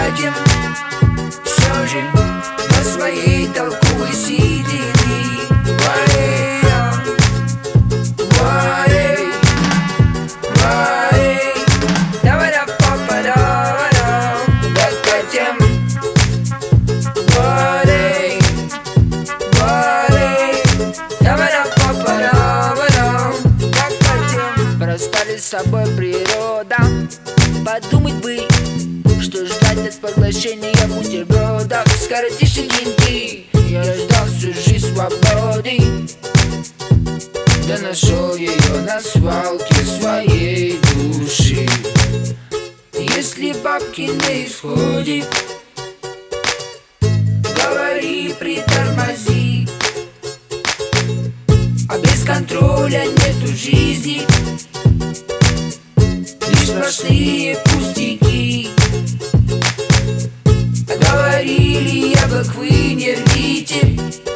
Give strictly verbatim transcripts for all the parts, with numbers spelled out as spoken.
докатим. Все же на своей толковой седины. Варей, варей, варей, давай да папа, давай да докатим. Варей, варей, давай да папа, давай да докатим. Расстались с собой природа. Подумать бы, что ждать от поглощения бутербродов. Скоротишь деньги, я ждал всю жизнь свободы. Да нашел ее на свалке своей души. Если бабки на исходе, говори, притормози. А без контроля нету жизни, лишь сплошные пустяки. Говорили, яблок вы не рвите,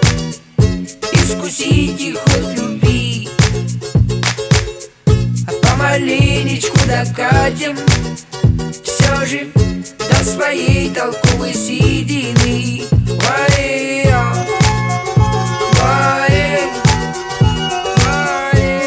искусите хоть любви. А помаленечку докатим, все же до своей толковой седины. Варей, варей, варей.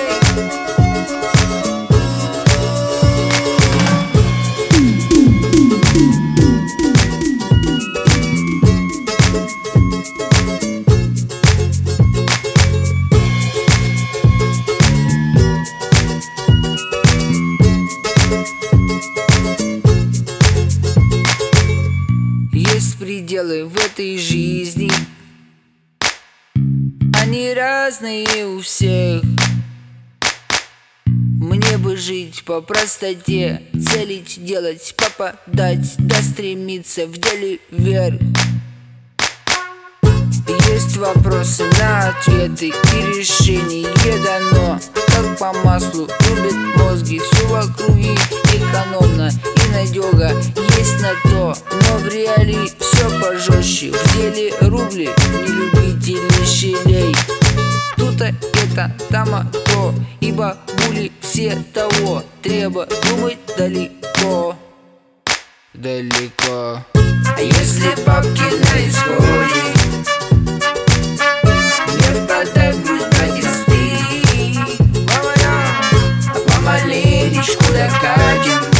Есть пределы в этой жизни, они разные у всех. Мне бы жить по простоте, целить, делать, попадать, да стремиться в деле вверх. Есть вопросы на ответы и решение дано. Как по маслу рубят мозги, все в округе экономно и надега есть на то. Но в реалии все пожестче, в деле рубли не любители щелей. Тут-то это, там то, и бабули все того. Треба думать далеко, далеко. А если бабки на исходе, не впадай в грусть, протесты. А помаленечку докатим.